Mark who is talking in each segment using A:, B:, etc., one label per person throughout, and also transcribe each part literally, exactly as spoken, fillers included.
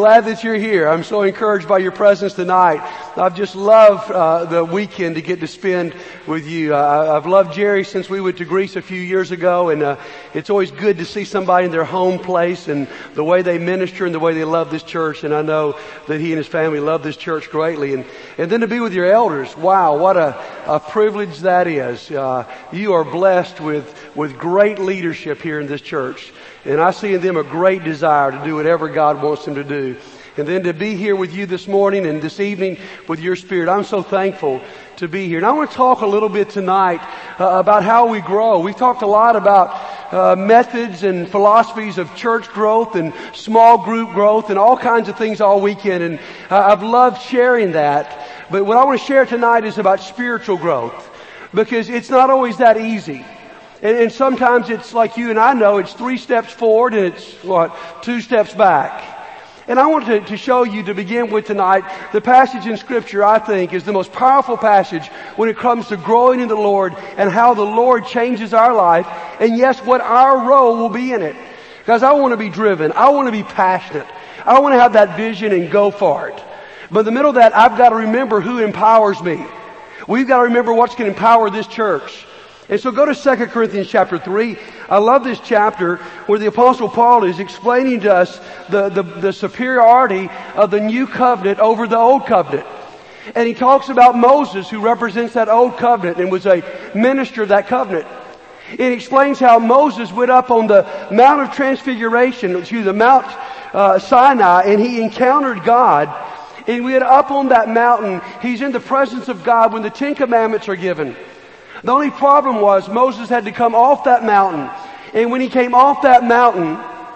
A: glad that you're here. I'm so encouraged by your presence tonight. I've just loved uh, the weekend to get to spend with you. Uh, I've loved Jerry since we went to Greece a few years ago, and uh, it's always good to see somebody in their home place and the way they minister and the way they love this church. And I know that he and his family love this church greatly. And and then to be with your elders, wow, what a, a privilege that is. Uh, you are blessed with with great leadership here in this church. And I see in them a great desire to do whatever God wants them to do. And then to be here with you this morning and this evening with your spirit. I'm so thankful to be here. And I want to talk a little bit tonight uh, about how we grow. We've talked a lot about uh, methods and philosophies of church growth and small group growth and all kinds of things all weekend. And uh, I've loved sharing that. But what I want to share tonight is about spiritual growth. Because it's not always that easy. And, and sometimes it's like you and I know, it's three steps forward and it's, what, two steps back. And I want to, to show you to begin with tonight, the passage in Scripture I think is the most powerful passage when it comes to growing in the Lord and how the Lord changes our life. And yes, what our role will be in it. Because I want to be driven. I want to be passionate. I want to have that vision and go for it. But in the middle of that, I've got to remember who empowers me. We've got to remember what's going to empower this church. And so go to Second Corinthians chapter three. I love this chapter where the Apostle Paul is explaining to us the, the, the superiority of the new covenant over the old covenant. And he talks about Moses, who represents that old covenant and was a minister of that covenant. It explains how Moses went up on the Mount of Transfiguration, excuse the Mount uh, Sinai, and he encountered God. And we went up on that mountain. He's in the presence of God when the Ten Commandments are given. The only problem was Moses had to come off that mountain. And when he came off that mountain,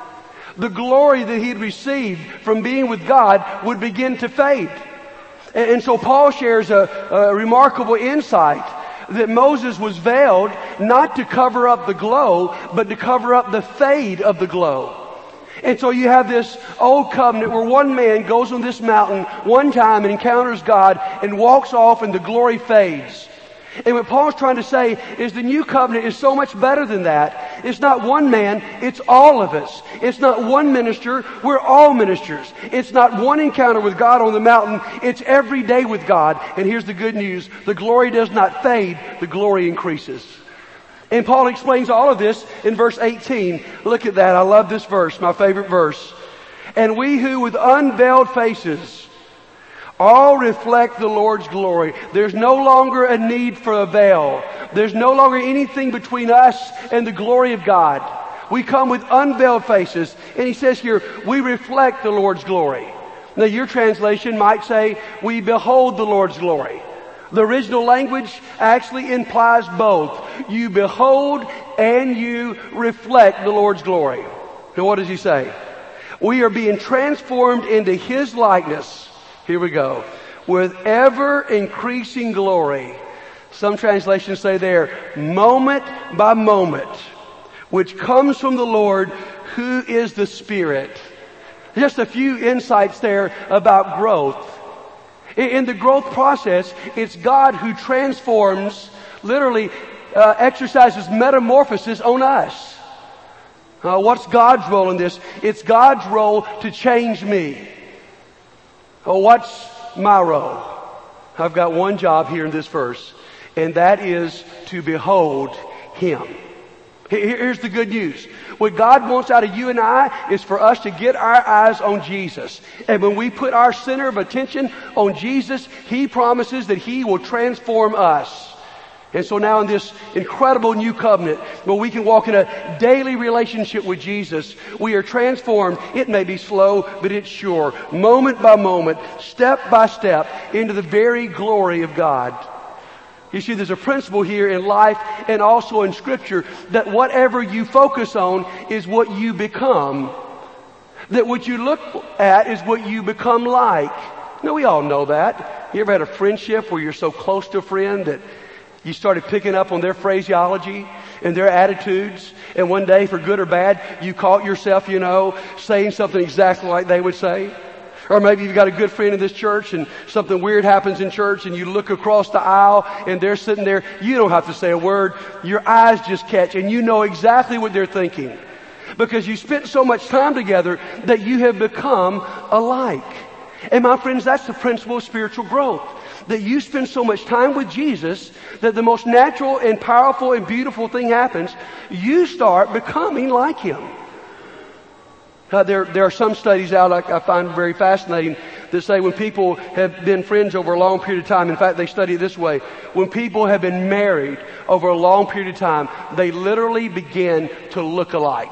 A: the glory that he had received from being with God would begin to fade. And, and so Paul shares a, a remarkable insight that Moses was veiled not to cover up the glow, but to cover up the fade of the glow. And so you have this old covenant where one man goes on this mountain one time and encounters God and walks off and the glory fades. And what Paul's trying to say is the new covenant is so much better than that. It's not one man, it's all of us. It's not one minister, we're all ministers. It's not one encounter with God on the mountain, it's every day with God. And here's the good news, the glory does not fade, the glory increases. And Paul explains all of this in verse eighteen. Look at that, I love this verse, my favorite verse. And we who with unveiled faces all reflect the Lord's glory. There's no longer a need for a veil. There's no longer anything between us and the glory of God. We come with unveiled faces. And he says here, we reflect the Lord's glory. Now your translation might say, we behold the Lord's glory. The original language actually implies both. You behold and you reflect the Lord's glory. Now what does he say? We are being transformed into His likeness. Here we go. With ever increasing glory. Some translations say there, moment by moment, which comes from the Lord, who is the Spirit. Just a few insights there about growth. In the growth process, it's God who transforms, literally uh, exercises metamorphosis on us. Uh, what's God's role in this? It's God's role to change me. Oh, what's my role? I've got one job here in this verse, and that is to behold Him. Here's the good news. What God wants out of you and I is for us to get our eyes on Jesus. And when we put our center of attention on Jesus, He promises that He will transform us. And so now in this incredible new covenant where we can walk in a daily relationship with Jesus, we are transformed. It may be slow, but it's sure. Moment by moment, step by step, into the very glory of God. You see, there's a principle here in life and also in Scripture that whatever you focus on is what you become. That what you look at is what you become like. Now, we all know that. You ever had a friendship where you're so close to a friend that you started picking up on their phraseology and their attitudes, and one day, for good or bad, you caught yourself, you know, saying something exactly like they would say? Or maybe you've got a good friend in this church and something weird happens in church and you look across the aisle and they're sitting there. You don't have to say a word. Your eyes just catch and you know exactly what they're thinking. Because you spent so much time together that you have become alike. And my friends, that's the principle of spiritual growth. That you spend so much time with Jesus that the most natural and powerful and beautiful thing happens. You start becoming like Him. Uh, there, there are some studies out I, I find very fascinating that say when people have been friends over a long period of time, in fact they study it this way, when people have been married over a long period of time, they literally begin to look alike.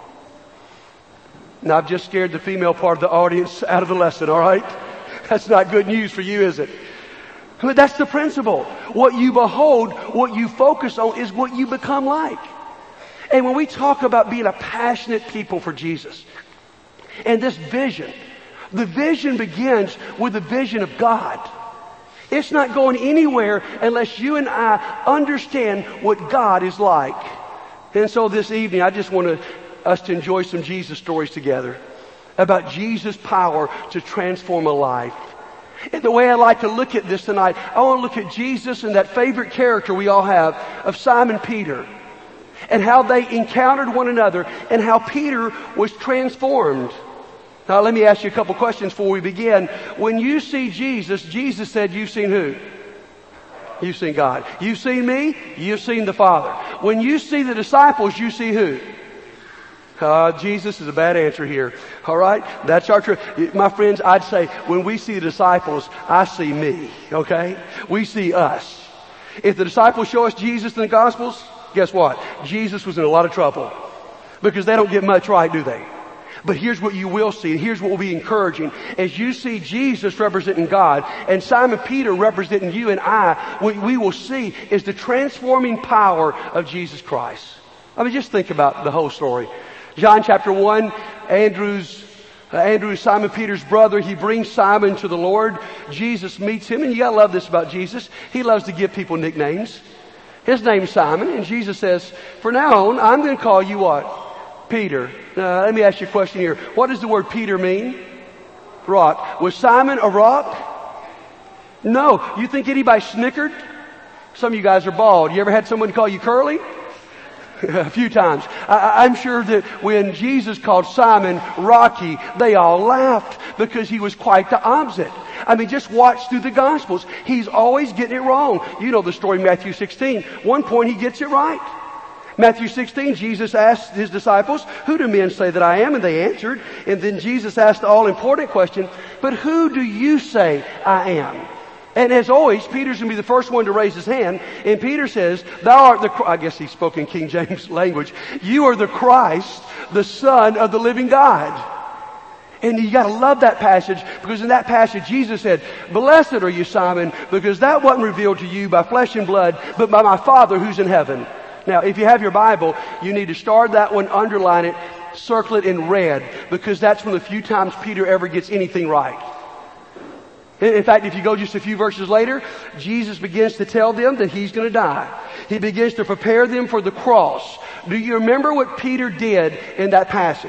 A: Now I've just scared the female part of the audience out of the lesson, alright? That's not good news for you, is it? But that's the principle. What you behold, what you focus on is what you become like. And when we talk about being a passionate people for Jesus, and this vision, the vision begins with the vision of God. It's not going anywhere unless you and I understand what God is like. And so this evening, I just want to, us to enjoy some Jesus stories together about Jesus' power to transform a life. And the way I like to look at this tonight, I want to look at Jesus and that favorite character we all have of Simon Peter, and how they encountered one another and how Peter was transformed. Now let me ask you a couple questions before we begin. When you see Jesus, Jesus said, you've seen who? You've seen God. You've seen me, you've seen the Father. When you see the disciples, you see who? Uh, Jesus is a bad answer here. All right? That's our truth. My friends, I'd say when we see the disciples, I see me. Okay? We see us. If the disciples show us Jesus in the Gospels, guess what? Jesus was in a lot of trouble. Because they don't get much right, do they? But here's what you will see, and here's what will be encouraging. As you see Jesus representing God, and Simon Peter representing you and I, what we will see is the transforming power of Jesus Christ. I mean, just think about the whole story. John chapter one, Andrew's, uh, Andrew is Simon Peter's brother. He brings Simon to the Lord. Jesus meets him, and you gotta love this about Jesus. He loves to give people nicknames. His name's Simon, and Jesus says, from now on, I'm going to call you what? Peter. Now, let me ask you a question here. What does the word Peter mean? Rock. Was Simon a rock? No. You think anybody snickered? Some of you guys are bald. You ever had someone call you Curly? A few times. I, I'm sure that when Jesus called Simon Rocky, they all laughed because he was quite the opposite. I mean, just watch through the Gospels. He's always getting it wrong. You know the story in Matthew sixteen. One point he gets it right. Matthew sixteen, Jesus asked his disciples, who do men say that I am? And they answered. And then Jesus asked the all-important question, but who do you say I am? And as always, Peter's going to be the first one to raise his hand. And Peter says, thou art the, I guess he spoke in King James language, you are the Christ, the Son of the living God. And you got to love that passage, because in that passage Jesus said, blessed are you, Simon, because that wasn't revealed to you by flesh and blood, but by my Father who's in heaven. Now, if you have your Bible, you need to start that one, underline it, circle it in red, because that's one of the few times Peter ever gets anything right. In fact, if you go just a few verses later, Jesus begins to tell them that He's going to die. He begins to prepare them for the cross. Do you remember what Peter did in that passage?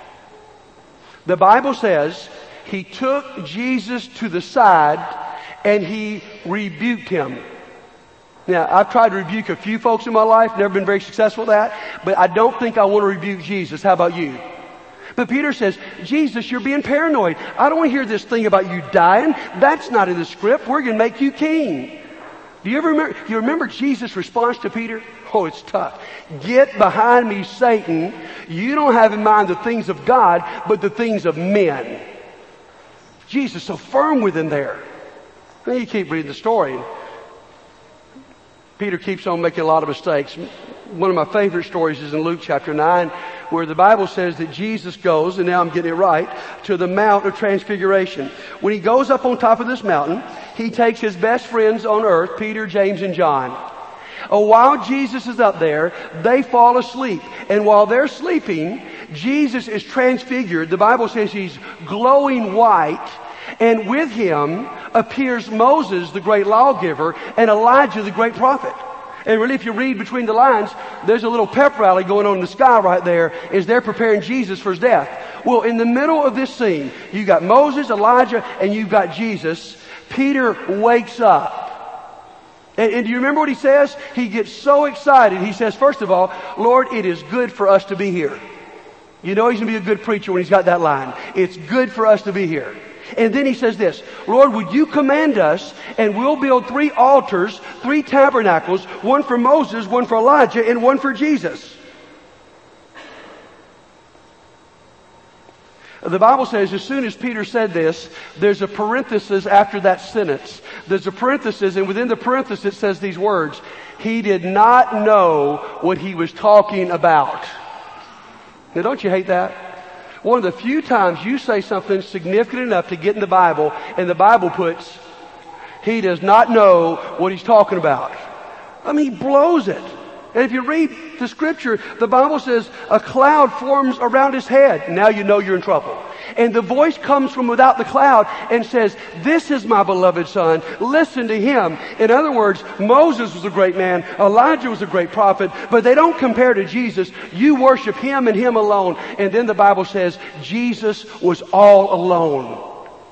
A: The Bible says he took Jesus to the side and he rebuked him. Now, I've tried to rebuke a few folks in my life, never been very successful at that, but I don't think I want to rebuke Jesus. How about you? But Peter says, Jesus, you're being paranoid. I don't want to hear this thing about you dying. That's not in the script. We're going to make you king. Do you ever remember, you remember Jesus' response to Peter? Oh, it's tough. Get behind me, Satan. You don't have in mind the things of God, but the things of men. Jesus so firm with him there. Then you keep reading the story. Peter keeps on making a lot of mistakes. One of my favorite stories is in Luke chapter nine, where the Bible says that Jesus goes, and now I'm getting it right, to the Mount of Transfiguration. When he goes up on top of this mountain, he takes his best friends on earth, Peter, James, and John. Oh, while Jesus is up there, they fall asleep. And while they're sleeping, Jesus is transfigured. The Bible says he's glowing white. And with him appears Moses, the great lawgiver, and Elijah, the great prophet. And really, if you read between the lines, there's a little pep rally going on in the sky right there as they're preparing Jesus for his death. Well, in the middle of this scene, you got Moses, Elijah, and you've got Jesus. Peter wakes up. And, and do you remember what he says? He gets so excited. He says, first of all, Lord, it is good for us to be here. You know he's going to be a good preacher when he's got that line. It's good for us to be here. And then he says this, Lord, would you command us, and we'll build three altars, three tabernacles, one for Moses, one for Elijah, and one for Jesus. The Bible says as soon as Peter said this, there's a parenthesis after that sentence. There's a parenthesis, and within the parenthesis it says these words, he did not know what he was talking about. Now don't you hate that? One of the few times you say something significant enough to get in the Bible, and the Bible puts, he does not know what he's talking about. I mean, he blows it. And if you read the scripture, the Bible says a cloud forms around his head. Now you know you're in trouble. And the voice comes from without the cloud and says, this is my beloved son. Listen to him. In other words, Moses was a great man. Elijah was a great prophet. But they don't compare to Jesus. You worship him and him alone. And then the Bible says Jesus was all alone.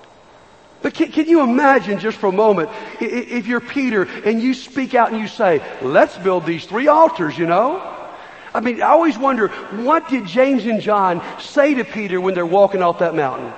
A: But can, can you imagine just for a moment, if you're Peter and you speak out and you say, let's build these three altars, you know? I mean, I always wonder, what did James and John say to Peter when they're walking off that mountain?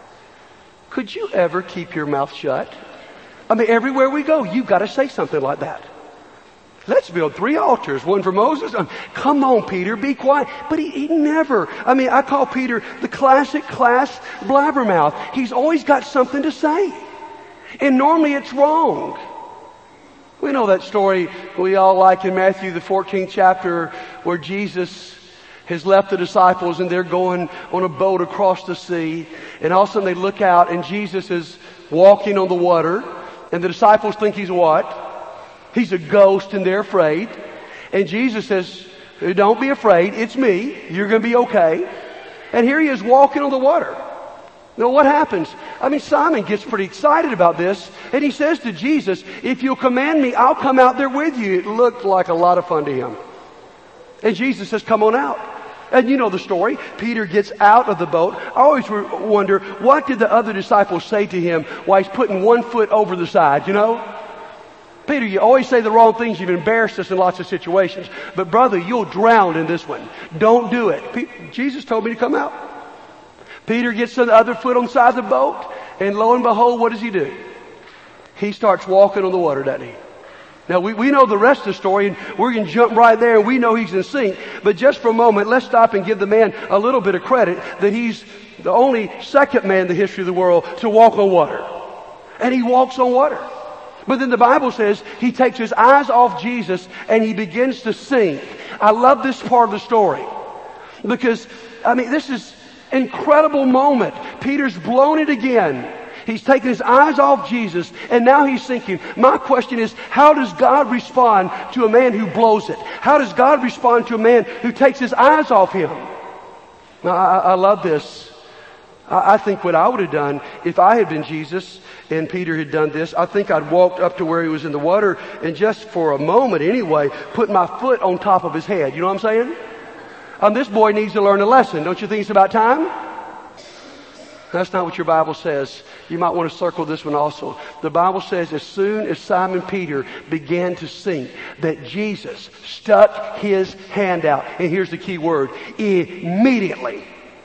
A: Could you ever keep your mouth shut? I mean, everywhere we go, you've got to say something like that. Let's build three altars, one for Moses. Um, come on, Peter, be quiet. But he, he never, I mean, I call Peter the classic class blabbermouth. He's always got something to say. And normally it's wrong. We know that story we all like in Matthew, the fourteenth chapter, where Jesus has left the disciples and they're going on a boat across the sea. And all of a sudden they look out and Jesus is walking on the water. And the disciples think he's what? He's a ghost and they're afraid. And Jesus says, don't be afraid. It's me. You're going to be okay. And here he is walking on the water. Now what happens? I mean, Simon gets pretty excited about this. And he says to Jesus, if you'll command me, I'll come out there with you. It looked like a lot of fun to him. And Jesus says, come on out. And you know the story. Peter gets out of the boat. I always wonder, what did the other disciples say to him while he's putting one foot over the side, you know? Peter, you always say the wrong things. You've embarrassed us in lots of situations. But brother, you'll drown in this one. Don't do it. Pe- Jesus told me to come out. Peter gets to the other foot on the side of the boat. And lo and behold, what does he do? He starts walking on the water, doesn't he? Now, we, we know the rest of the story, and we're going to jump right there, and we know he's in sync. But just for a moment, let's stop and give the man a little bit of credit that he's the only second man in the history of the world to walk on water. And he walks on water. But then the Bible says he takes his eyes off Jesus and he begins to sink. I love this part of the story because, I mean, this is an incredible moment. Peter's blown it again. He's taken his eyes off Jesus and now he's sinking. My question is, how does God respond to a man who blows it? How does God respond to a man who takes his eyes off him? Now, I, I love this. I, I think what I would have done if I had been Jesus and Peter had done this, I think I'd walked up to where he was in the water and just for a moment anyway, put my foot on top of his head. You know what I'm saying? Um, this boy needs to learn a lesson. Don't you think it's about time? That's not what your Bible says. You might want to circle this one also. The Bible says as soon as Simon Peter began to sink, that Jesus stuck his hand out. And here's the key word. Immediately.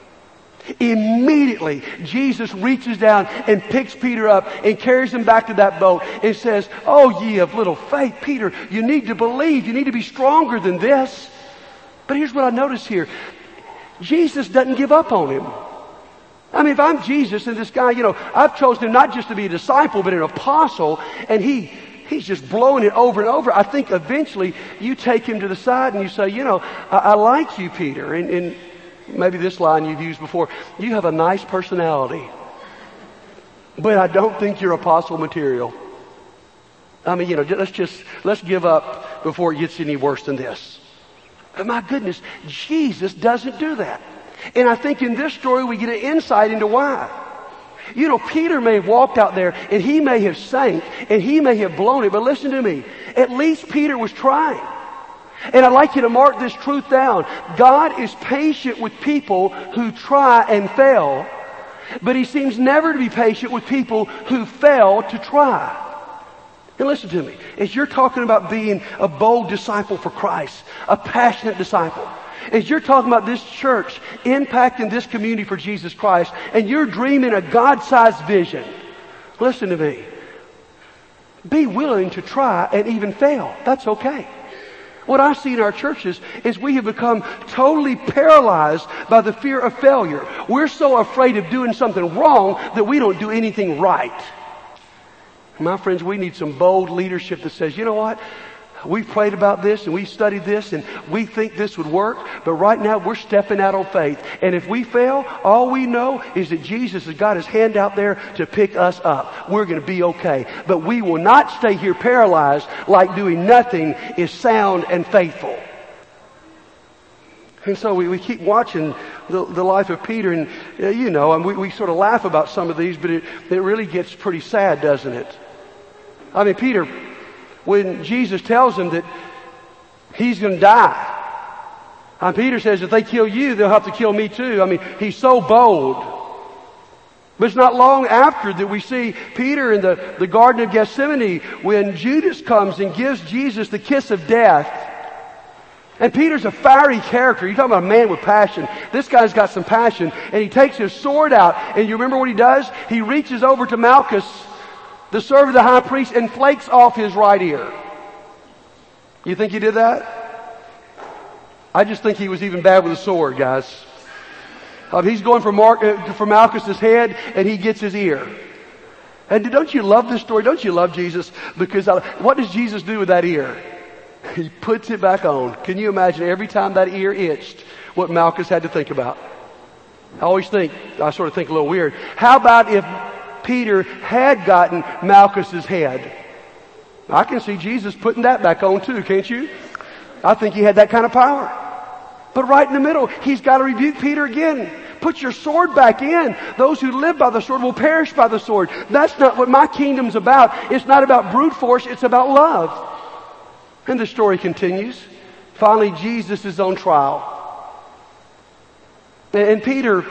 A: Immediately, Jesus reaches down and picks Peter up and carries him back to that boat and says, oh, ye of little faith, Peter, you need to believe. You need to be stronger than this. But here's what I notice here. Jesus doesn't give up on him. I mean, if I'm Jesus and this guy, you know, I've chosen him not just to be a disciple, but an apostle, and he he's just blowing it over and over. I think eventually you take him to the side and you say, you know, I, I like you, Peter. And, and maybe this line you've used before. You have a nice personality, but I don't think you're apostle material. I mean, you know, let's just, let's give up before it gets any worse than this. But my goodness, Jesus doesn't do that. And I think in this story we get an insight into why. You know, Peter may have walked out there and he may have sank and he may have blown it, but listen to me. At least Peter was trying. And I'd like you to mark this truth down. God is patient with people who try and fail, but he seems never to be patient with people who fail to try. And listen to me. As you're talking about being a bold disciple for Christ, a passionate disciple, As you're talking about this church impacting this community for Jesus Christ, and you're dreaming a God-sized vision, listen to me. Be willing to try and even fail. That's okay. What I see in our churches is we have become totally paralyzed by the fear of failure. We're so afraid of doing something wrong that we don't do anything right. My friends, we need some bold leadership that says, you know what? We've prayed about this and we studied this and we think this would work, but right now we're stepping out on faith. And if we fail, all we know is that Jesus has got His hand out there to pick us up. We're going to be okay. But we will not stay here paralyzed like doing nothing is sound and faithful. And so we, we keep watching the, the life of Peter, and uh, you know, and we, we sort of laugh about some of these, but it, it really gets pretty sad, doesn't it? I mean, Peter, when Jesus tells him that he's going to die, and Peter says, if they kill you, they'll have to kill me too. I mean, he's so bold. But it's not long after that we see Peter in the, the Garden of Gethsemane when Judas comes and gives Jesus the kiss of death. And Peter's a fiery character. You're talking about a man with passion. This guy's got some passion. And he takes his sword out. And you remember what he does? He reaches over to Malchus, the servant of the high priest, and flakes off his right ear. You think he did that? I just think he was even bad with a sword, guys. Um, he's going for, Mark, uh, for Malchus's head, and he gets his ear. And don't you love this story? Don't you love Jesus? Because uh, what does Jesus do with that ear? He puts it back on. Can you imagine every time that ear itched, what Malchus had to think about? I always think, I sort of think a little weird. How about if Peter had gotten Malchus's head? I can see Jesus putting that back on too, can't you? I think he had that kind of power. But right in the middle, he's got to rebuke Peter again. Put your sword back in. Those who live by the sword will perish by the sword. That's not what my kingdom's about. It's not about brute force. It's about love. And the story continues. Finally, Jesus is on trial. And Peter,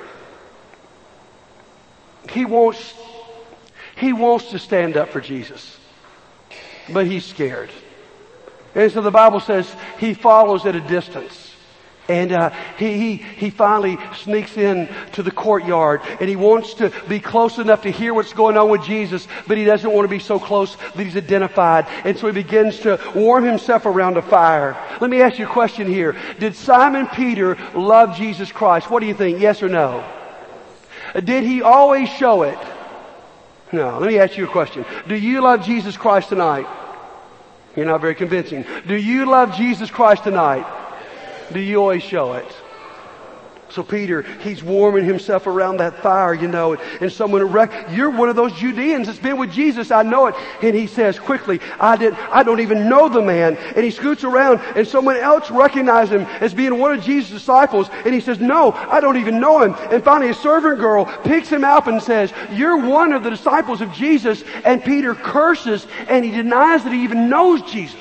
A: he wants, he wants to stand up for Jesus. But he's scared. And so the Bible says he follows at a distance. And uh, he, he he finally sneaks in to the courtyard, and he wants to be close enough to hear what's going on with Jesus, but he doesn't want to be so close that he's identified. And so he begins to warm himself around a fire. Let me ask you a question here. Did Simon Peter love Jesus Christ? What do you think? Yes or no? Did he always show it? No. Let me ask you a question. Do you love Jesus Christ tonight? You're not very convincing. Do you love Jesus Christ tonight? Do you always show it? So Peter, he's warming himself around that fire, you know, and someone, rec- you're one of those Judeans that's been with Jesus, I know it. And he says quickly, I did, I don't even know the man. And he scoots around, and someone else recognizes him as being one of Jesus' disciples. And he says, no, I don't even know him. And finally, a servant girl picks him up and says, you're one of the disciples of Jesus. And Peter curses, and he denies that he even knows Jesus.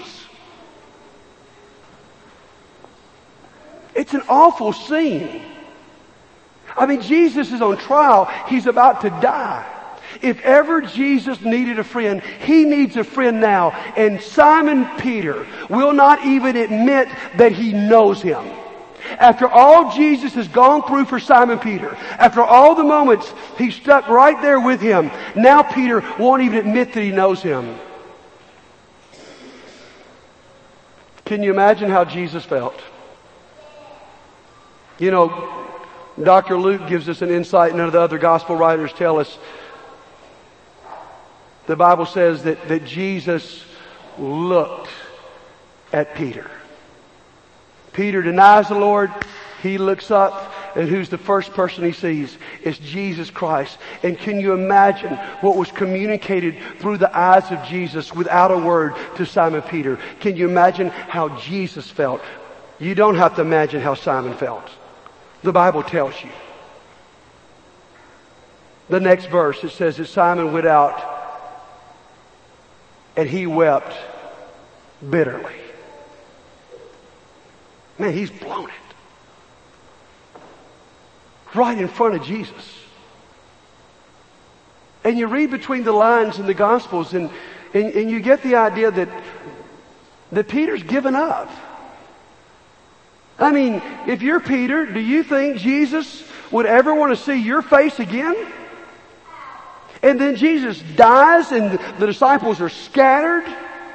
A: It's an awful scene. I mean, Jesus is on trial. He's about to die. If ever Jesus needed a friend, he needs a friend now. And Simon Peter will not even admit that he knows him. After all Jesus has gone through for Simon Peter, after all the moments he stuck right there with him, now Peter won't even admit that he knows him. Can you imagine how Jesus felt? You know, Doctor Luke gives us an insight none of the other gospel writers tell us. The Bible says that, that Jesus looked at Peter. Peter denies the Lord. He looks up, and who's the first person he sees? It's Jesus Christ. And can you imagine what was communicated through the eyes of Jesus without a word to Simon Peter? Can you imagine how Jesus felt? You don't have to imagine how Simon felt. The Bible tells you. The next verse, it says that Simon went out and he wept bitterly. Man, he's blown it. Right in front of Jesus. And you read between the lines in the Gospels, and, and, and you get the idea that, that Peter's given up. I mean, if you're Peter, do you think Jesus would ever want to see your face again? And then Jesus dies and the disciples are scattered.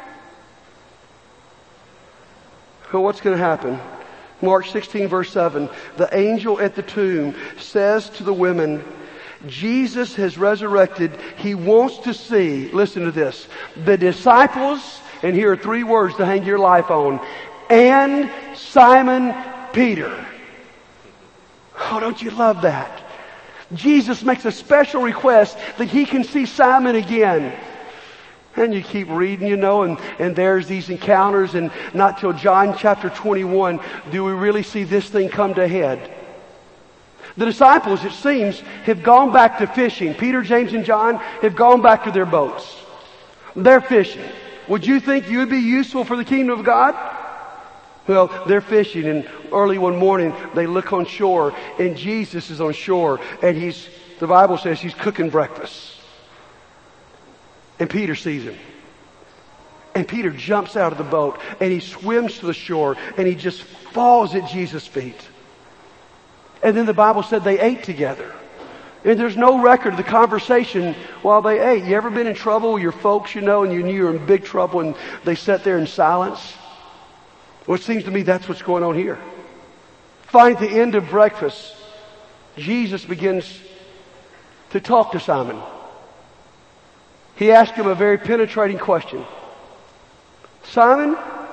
A: Well, what's going to happen? Mark sixteen verse seven. The angel at the tomb says to the women, Jesus has resurrected. He wants to see, listen to this, the disciples, and here are three words to hang your life on, and Simon Peter. Oh, don't you love that? Jesus makes a special request that he can see Simon again. And you keep reading, you know, and, and there's these encounters, and not till John chapter twenty-one do we really see this thing come to head. The disciples, it seems, have gone back to fishing. Peter, James, and John have gone back to their boats. They're fishing. Would you think you would be useful for the kingdom of God? Well, they're fishing, and early one morning they look on shore, and Jesus is on shore, and he's, the Bible says he's cooking breakfast. And Peter sees him. And Peter jumps out of the boat, and he swims to the shore, and he just falls at Jesus' feet. And then the Bible said they ate together. And there's no record of the conversation while they ate. You ever been in trouble with your folks, you know, and you knew you were in big trouble, and they sat there in silence? Well, it seems to me that's what's going on here. Finally, at the end of breakfast, Jesus begins to talk to Simon. He asked him a very penetrating question. Simon,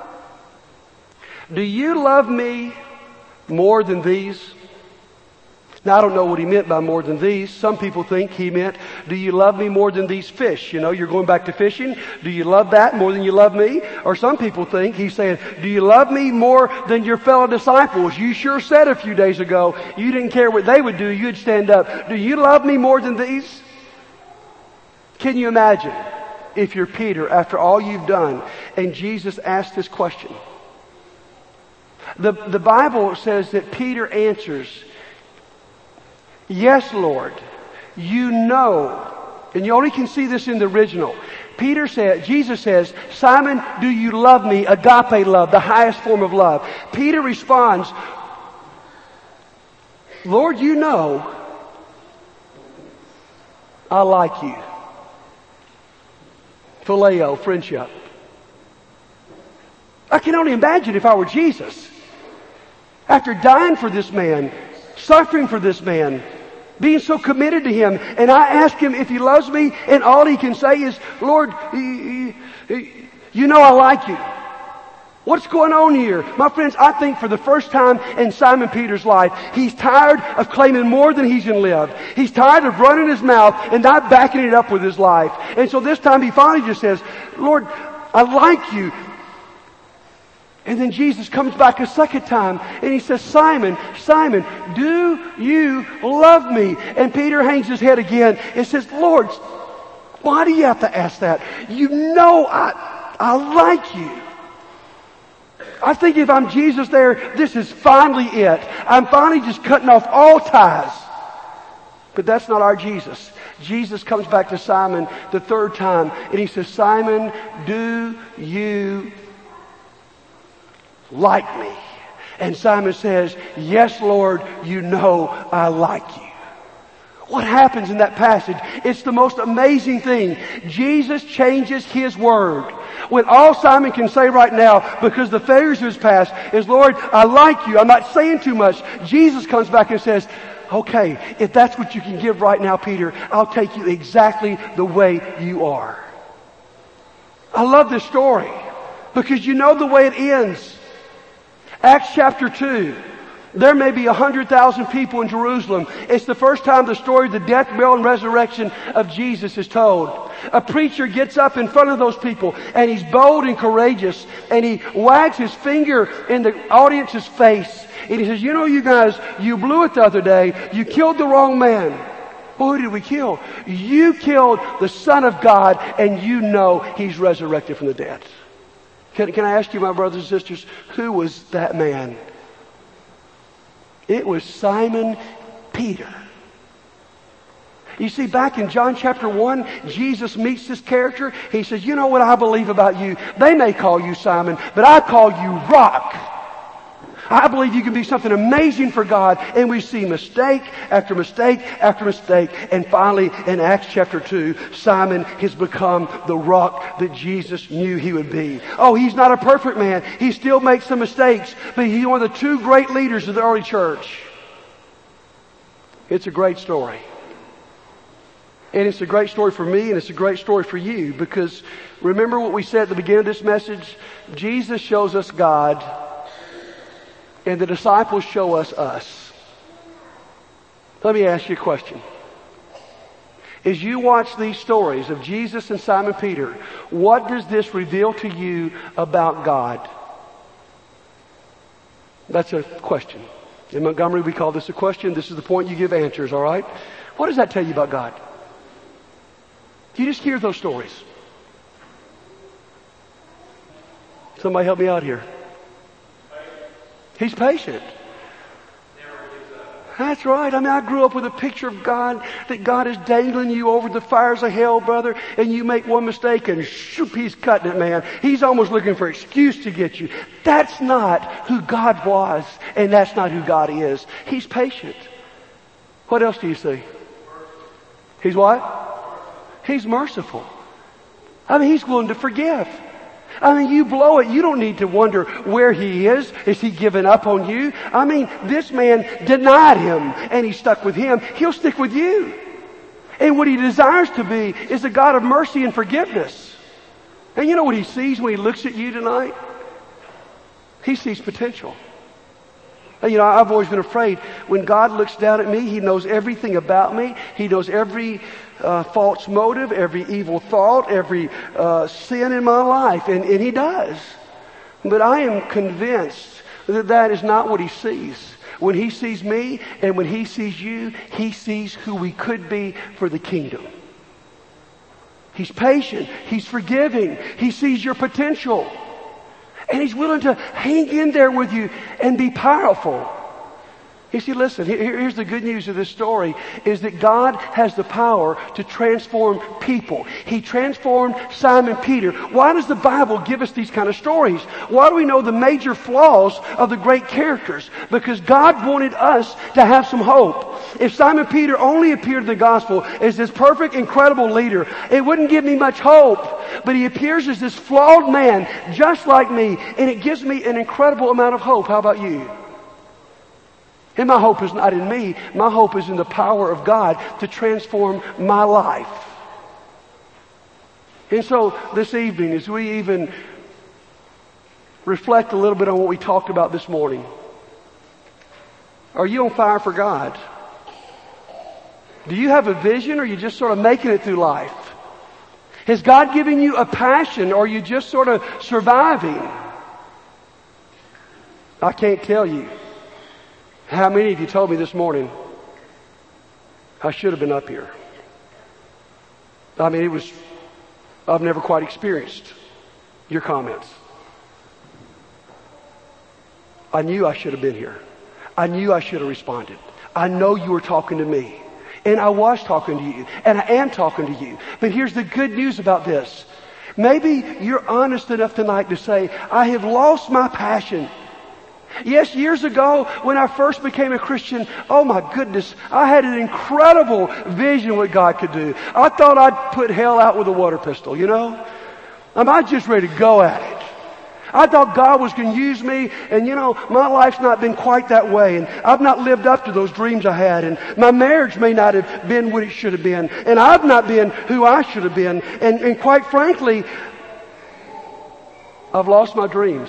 A: do you love me more than these? Now, I don't know what he meant by more than these. Some people think he meant, do you love me more than these fish? You know, you're going back to fishing. Do you love that more than you love me? Or some people think he's saying, do you love me more than your fellow disciples? You sure said a few days ago you didn't care what they would do. You'd stand up. Do you love me more than these? Can you imagine if you're Peter after all you've done and Jesus asked this question? The, the Bible says that Peter answers, yes, Lord, you know. And you only can see this in the original. Peter said, Jesus says, Simon, do you love me? Agape love, the highest form of love. Peter responds, Lord, you know I like you. Phileo, friendship. I can only imagine if I were Jesus. After dying for this man, suffering for this man, being so committed to him, and I ask him if he loves me, and all he can say is, Lord, you, you, you know I like you. What's going on here? My friends, I think for the first time in Simon Peter's life, he's tired of claiming more than he's in live. He's tired of running his mouth and not backing it up with his life. And so this time he finally just says, Lord, I like you. And then Jesus comes back a second time and he says, Simon, Simon, do you love me? And Peter hangs his head again and says, Lord, why do you have to ask that? You know I, I like you. I think if I'm Jesus there, this is finally it. I'm finally just cutting off all ties. But that's not our Jesus. Jesus comes back to Simon the third time and he says, Simon, do you like me? And Simon says, yes, Lord, you know I like you. What happens in that passage? It's the most amazing thing. Jesus changes his word. When all Simon can say right now, because the failures of his past, is, Lord, I like you. I'm not saying too much. Jesus comes back and says, okay, if that's what you can give right now, Peter, I'll take you exactly the way you are. I love this story because you know the way it ends. Acts chapter two. There may be a hundred thousand people in Jerusalem. It's the first time the story of the death, burial, and resurrection of Jesus is told. A preacher gets up in front of those people and he's bold and courageous and he wags his finger in the audience's face and he says, you know, you guys, you blew it the other day. You killed the wrong man. Well, who did we kill? You killed the Son of God and you know he's resurrected from the dead. Can, can I ask you, my brothers and sisters, who was that man? It was Simon Peter. You see, back in John chapter one, Jesus meets this character. He says, you know what I believe about you? They may call you Simon, but I call you Rock. I believe you can be something amazing for God. And we see mistake after mistake after mistake. And finally, in Acts chapter two, Simon has become the rock that Jesus knew he would be. Oh, he's not a perfect man. He still makes some mistakes. But he's one of the two great leaders of the early church. It's a great story. And it's a great story for me, and it's a great story for you. Because remember what we said at the beginning of this message? Jesus shows us God, and the disciples show us us. Let me ask you a question. As you watch these stories of Jesus and Simon Peter, what does this reveal to you about God? That's a question. In Montgomery, we call this a question. This is the point you give answers, all right? What does that tell you about God? You just hear those stories. Somebody help me out here. He's patient. That's right. I mean, I grew up with a picture of God, that God is dangling you over the fires of hell, brother, and you make one mistake and shoop, he's cutting it, man. He's almost looking for an excuse to get you. That's not who God was, and that's not who God is. He's patient. What else do you see? He's what? He's merciful. I mean, he's willing to forgive. I mean, you blow it. You don't need to wonder where he is. Is he given up on you? I mean, this man denied him and he stuck with him. He'll stick with you. And what he desires to be is a God of mercy and forgiveness. And you know what he sees when he looks at you tonight? He sees potential. And you know, I've always been afraid when God looks down at me, he knows everything about me. He knows every uh, false motive, every evil thought, every uh, sin in my life. And, and he does. But I am convinced that that is not what he sees. When he sees me and when he sees you, he sees who we could be for the kingdom. He's patient. He's forgiving. He sees your potential. And he's willing to hang in there with you and be powerful. You see, listen, here, here's the good news of this story, is that God has the power to transform people. He transformed Simon Peter. Why does the Bible give us these kind of stories? Why do we know the major flaws of the great characters? Because God wanted us to have some hope. If Simon Peter only appeared in the gospel as this perfect, incredible leader, it wouldn't give me much hope. But he appears as this flawed man, just like me, and it gives me an incredible amount of hope. How about you? And my hope is not in me. My hope is in the power of God to transform my life. And so this evening, as we even reflect a little bit on what we talked about this morning, are you on fire for God? Do you have a vision, or are you just sort of making it through life? Has God given you a passion, or are you just sort of surviving? I can't tell you. How many of you told me this morning, I should have been up here? I mean, it was, I've never quite experienced your comments. I knew I should have been here. I knew I should have responded. I know you were talking to me. And I was talking to you. And I am talking to you. But here's the good news about this. Maybe you're honest enough tonight to say, I have lost my passion. Yes, years ago when I first became a Christian, oh my goodness, I had an incredible vision of what God could do. I thought I'd put hell out with a water pistol, you know? I'm I just ready to go at it. I thought God was going to use me, and you know, my life's not been quite that way, and I've not lived up to those dreams I had, and my marriage may not have been what it should have been, and I've not been who I should have been, and, and quite frankly, I've lost my dreams.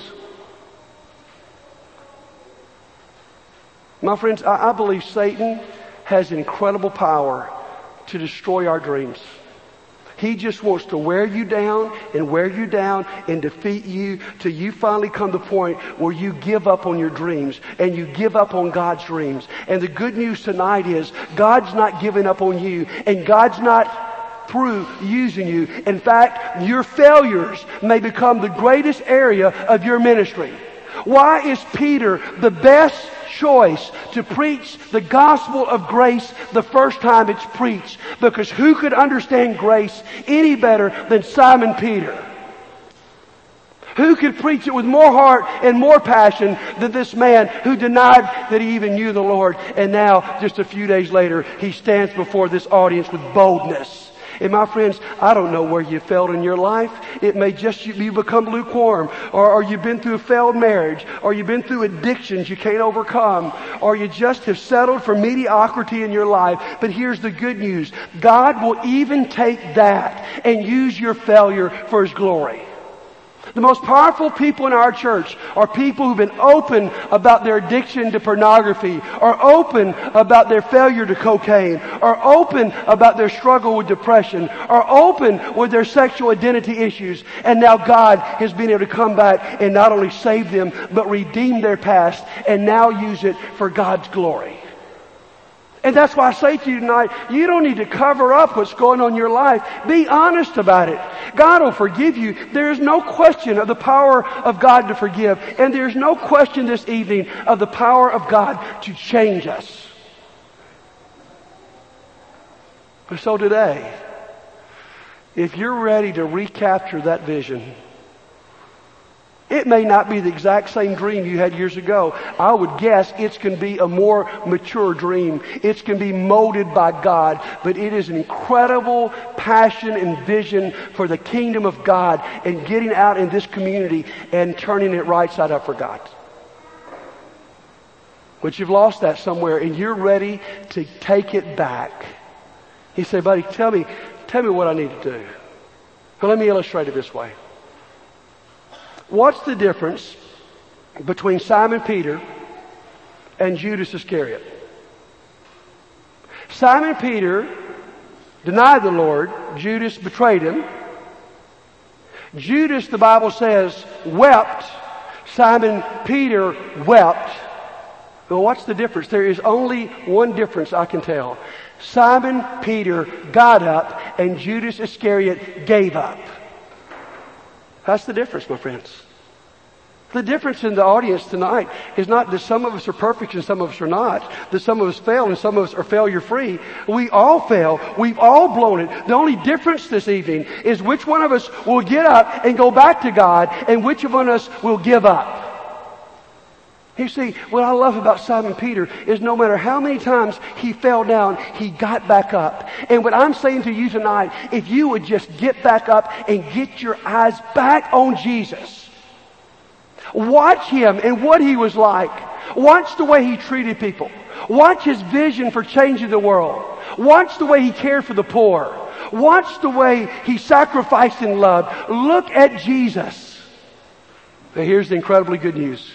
A: My friends, I, I believe Satan has incredible power to destroy our dreams. He just wants to wear you down and wear you down and defeat you till you finally come to the point where you give up on your dreams and you give up on God's dreams. And the good news tonight is God's not giving up on you, and God's not through using you. In fact, your failures may become the greatest area of your ministry. Why is Peter the best choice to preach the gospel of grace the first time it's preached? Because who could understand grace any better than Simon Peter? Who could preach it with more heart and more passion than this man who denied that he even knew the Lord? And now, just a few days later, he stands before this audience with boldness. And my friends, I don't know where you failed in your life. It may just you become lukewarm, or, or you've been through a failed marriage, or you've been through addictions you can't overcome, or you just have settled for mediocrity in your life. But here's the good news. God will even take that and use your failure for His glory. The most powerful people in our church are people who've been open about their addiction to pornography, or open about their failure to cocaine, or open about their struggle with depression, or open with their sexual identity issues. And now God has been able to come back and not only save them, but redeem their past and now use it for God's glory. And that's why I say to you tonight, you don't need to cover up what's going on in your life. Be honest about it. God will forgive you. There is no question of the power of God to forgive. And there's no question this evening of the power of God to change us. So today, if you're ready to recapture that vision, it may not be the exact same dream you had years ago. I would guess it's going to be a more mature dream. It's going to be molded by God. But it is an incredible passion and vision for the kingdom of God and getting out in this community and turning it right side up for God. But you've lost that somewhere and you're ready to take it back. He said, buddy, tell me, tell me what I need to do. Well, let me illustrate it this way. What's the difference between Simon Peter and Judas Iscariot? Simon Peter denied the Lord. Judas betrayed Him. Judas, the Bible says, wept. Simon Peter wept. Well, what's the difference? There is only one difference I can tell. Simon Peter got up and Judas Iscariot gave up. That's the difference, my friends. The difference in the audience tonight is not that some of us are perfect and some of us are not. That some of us fail and some of us are failure free. We all fail. We've all blown it. The only difference this evening is which one of us will get up and go back to God and which one of us will give up. You see, what I love about Simon Peter is no matter how many times he fell down, he got back up. And what I'm saying to you tonight, if you would just get back up and get your eyes back on Jesus. Watch Him and what He was like. Watch the way He treated people. Watch His vision for changing the world. Watch the way He cared for the poor. Watch the way He sacrificed in love. Look at Jesus. Now here's the incredibly good news.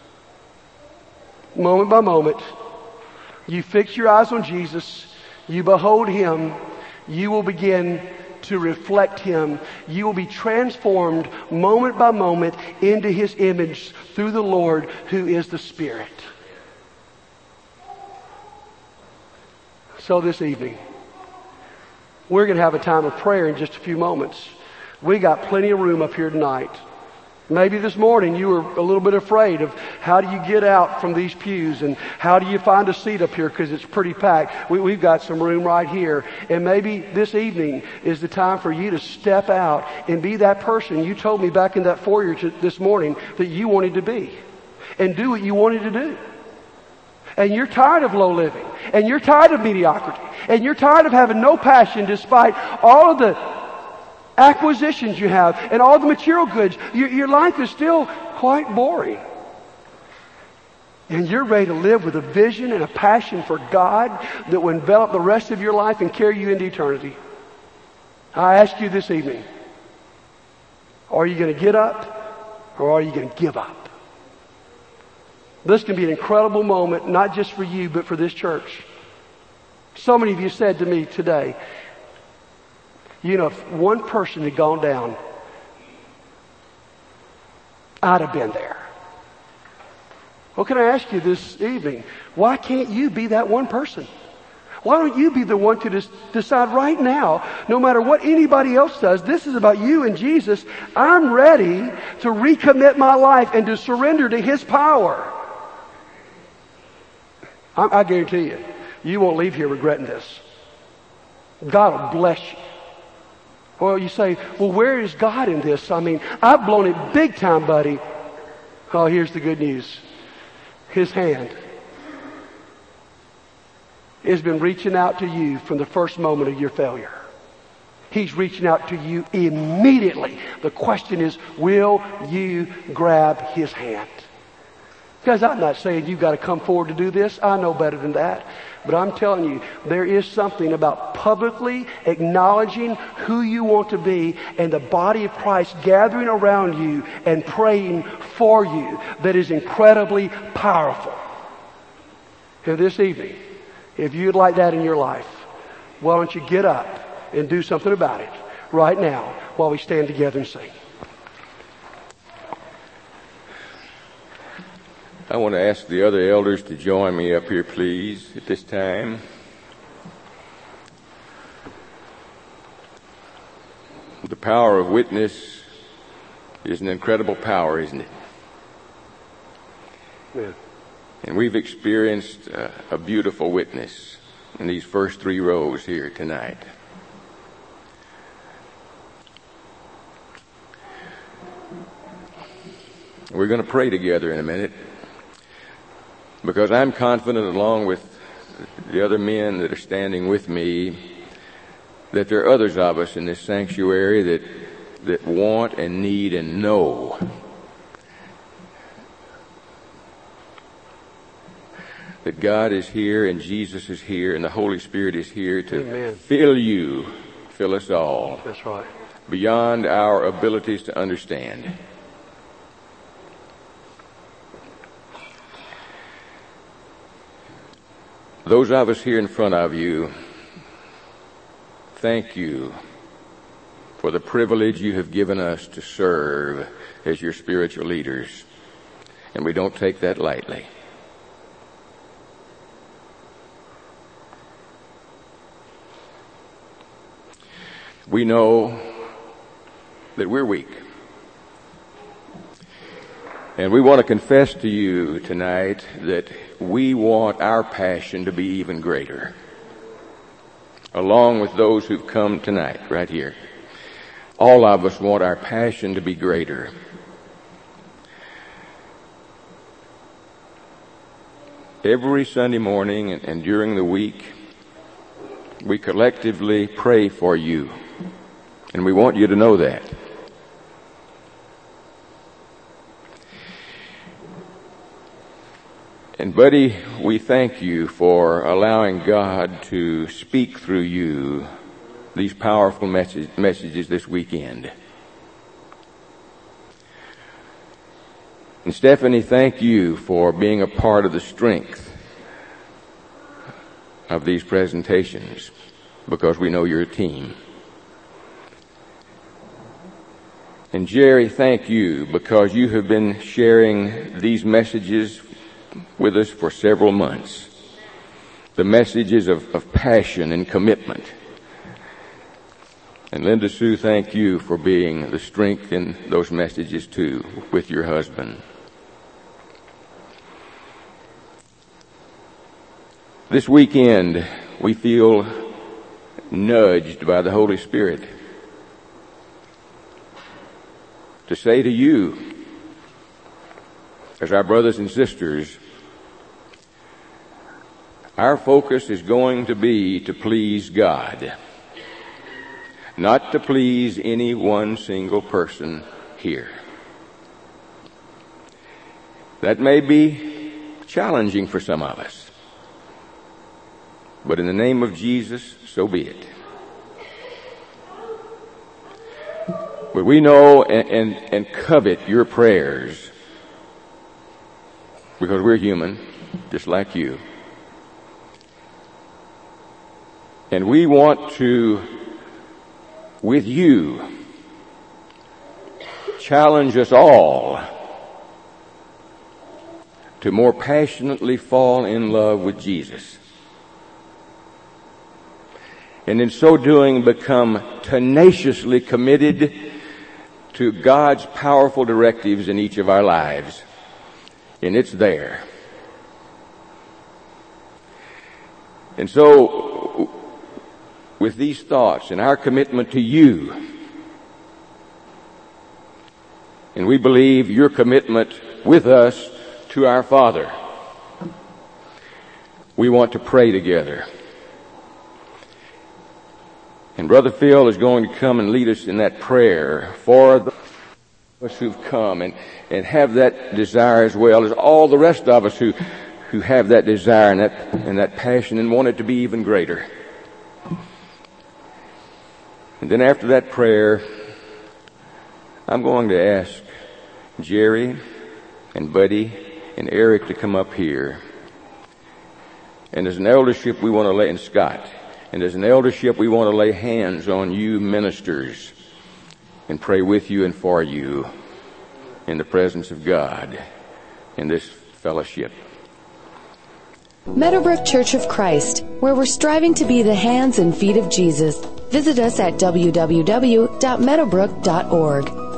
A: Moment by moment, you fix your eyes on Jesus, you behold Him, you will begin to reflect Him. You will be transformed moment by moment into His image through the Lord who is the Spirit. So this evening, we're going to have a time of prayer in just a few moments. We got plenty of room up here tonight. Maybe this morning you were a little bit afraid of how do you get out from these pews and how do you find a seat up here because it's pretty packed. We, we've got some room right here. And maybe this evening is the time for you to step out and be that person you told me back in that foyer to, this morning that you wanted to be. And do what you wanted to do. And you're tired of low living. And you're tired of mediocrity. And you're tired of having no passion despite all of the acquisitions you have and all the material goods. Your, your life is still quite boring. And you're ready to live with a vision and a passion for God that will envelop the rest of your life and carry you into eternity. I ask you this evening, are you going to get up or are you going to give up? This can be an incredible moment, not just for you, but for this church. So many of you said to me today, you know, if one person had gone down, I'd have been there. Well, can I ask you this evening, why can't you be that one person? Why don't you be the one to des- decide right now, no matter what anybody else does, this is about you and Jesus. I'm ready to recommit my life and to surrender to His power. I, I guarantee you, you won't leave here regretting this. God will bless you. Well, you say, well, where is God in this? I mean, I've blown it big time, buddy. Oh, here's the good news. His hand has been reaching out to you from the first moment of your failure. He's reaching out to you immediately. The question is, will you grab His hand? Guys, I'm not saying you've got to come forward to do this. I know better than that. But I'm telling you, there is something about publicly acknowledging who you want to be and the body of Christ gathering around you and praying for you that is incredibly powerful. And this evening, if you'd like that in your life, why don't you get up and do something about it right now while we stand together and sing.
B: I want to ask the other elders to join me up here, please, at this time. The power of witness is an incredible power, isn't it?
A: Yeah.
B: And we've experienced uh, a beautiful witness in these first three rows here tonight. We're going to pray together in a minute, because I'm confident, along with the other men that are standing with me, that there are others of us in this sanctuary that that want and need and know that God is here and Jesus is here and the Holy Spirit is here to
A: Amen.
B: Fill you, fill us all.
A: That's right.
B: Beyond our abilities to understand. Those of us here in front of you, thank you for the privilege you have given us to serve as your spiritual leaders. And we don't take that lightly. We know that we're weak. And we want to confess to you tonight that we want our passion to be even greater, along with those who've come tonight right here. All of us want our passion to be greater. Every Sunday morning and, and during the week, we collectively pray for you. And we want you to know that. And buddy, we thank you for allowing God to speak through you these powerful message, messages this weekend. And Stephanie, thank you for being a part of the strength of these presentations, because we know you're a team. And Jerry, thank you, because you have been sharing these messages with us for several months. The messages of, of passion and commitment. And Linda Sue, thank you for being the strength in those messages too, with your husband. This weekend, we feel nudged by the Holy Spirit to say to you, as our brothers and sisters, our focus is going to be to please God, not to please any one single person here. That may be challenging for some of us, but in the name of Jesus, so be it. But we know and, and, and covet your prayers, because we're human, just like you. And we want to, with you, challenge us all to more passionately fall in love with Jesus. And in so doing, become tenaciously committed to God's powerful directives in each of our lives. And it's there. And so, with these thoughts and our commitment to you, and we believe your commitment with us to our Father. We want to pray together. And Brother Phil is going to come and lead us in that prayer for the us who've come and, and have that desire as well as all the rest of us who, who have that desire and that, and that passion and want it to be even greater. And then after that prayer, I'm going to ask Jerry and Buddy and Eric to come up here. And as an eldership, we want to lay, and Scott, and as an eldership, we want to lay hands on you ministers and pray with you and for you in the presence of God in this fellowship.
C: Meadowbrook Church of Christ, where we're striving to be the hands and feet of Jesus. Visit us at w w w dot meadowbrook dot org.